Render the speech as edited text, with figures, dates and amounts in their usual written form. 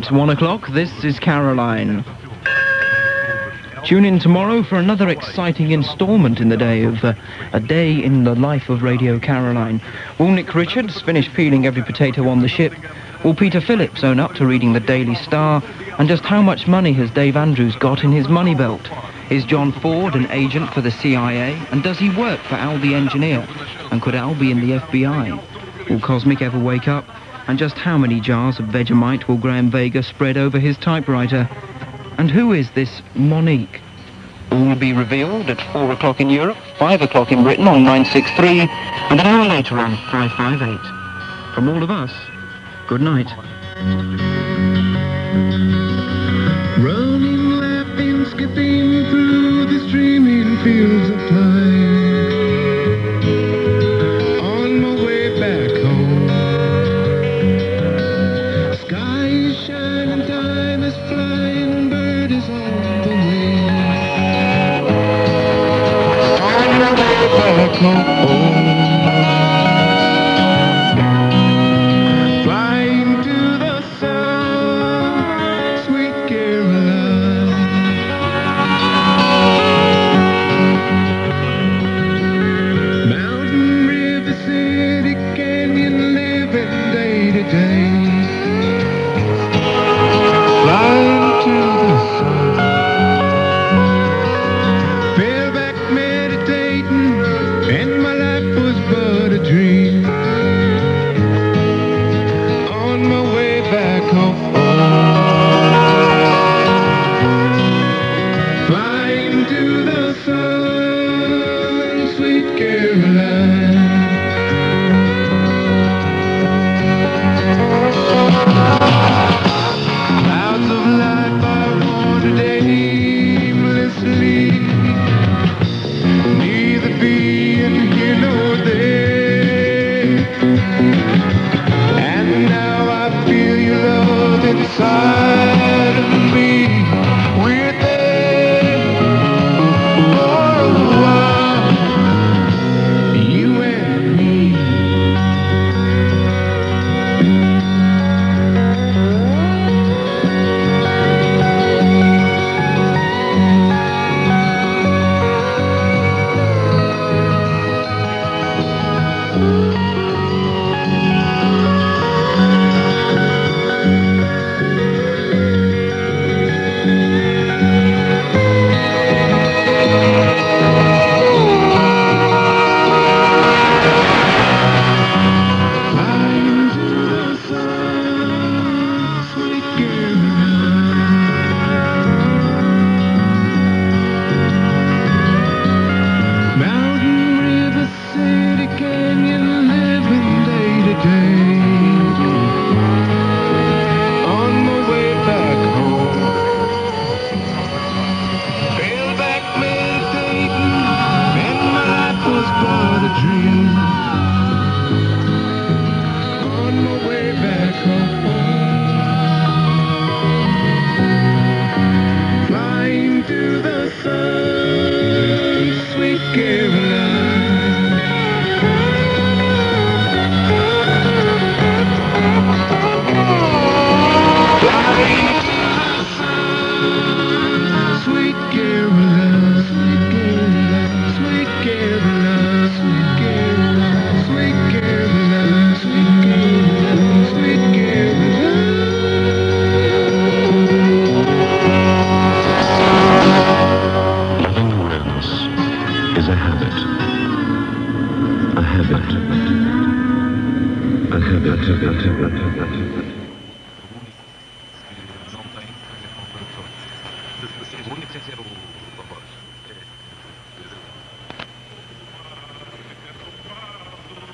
It's 1 o'clock. This is Caroline. Tune in tomorrow for another exciting instalment in the day of a day in the life of Radio Caroline. Will Nick Richards finish peeling every potato on the ship? Will Peter Phillips own up to reading the Daily Star? And just how much money has Dave Andrews got in his money belt? Is John Ford an agent for the CIA? And does he work for Al the engineer? And could Al be in the FBI? Will Cosmic ever wake up? And just how many jars of Vegemite will Graham Vega spread over his typewriter? And who is this Monique? All will be revealed at 4 o'clock in Europe, 5 o'clock in Britain on 963, and an hour later on 558. From all of us, good night. Running, laughing, skipping through the streaming fields of time, on my way back home. Sky is shining, time is flying, bird is on the wing. On my way back home. Flying to the sun, sweet Caroline. Mountain, river, city, canyon, living day to day. Flying to the sun, fell back meditating, and my life was but a dream. On my way back home, flying to the sun, sweet Caroline. Clouds of life I wandered aimlessly, neither being here nor there. And now I feel your love inside of me. We're there for a while, you and me. Flying to the sun, sweet Caroline. Mountain, river, city, canyon, living day to day. On my way back home, fell back meditating, and my life was but a dream. On my way back home, flying to the sun, sweet Caroline. Flying to the sun, sweet Caroline, sweet Caroline, sweet Caroline, sweet Caroline, sweet Caroline, sweet Caroline, sweet Caroline. Loving awareness is a habit. A habit. A habit. Não tem. O único sem ser o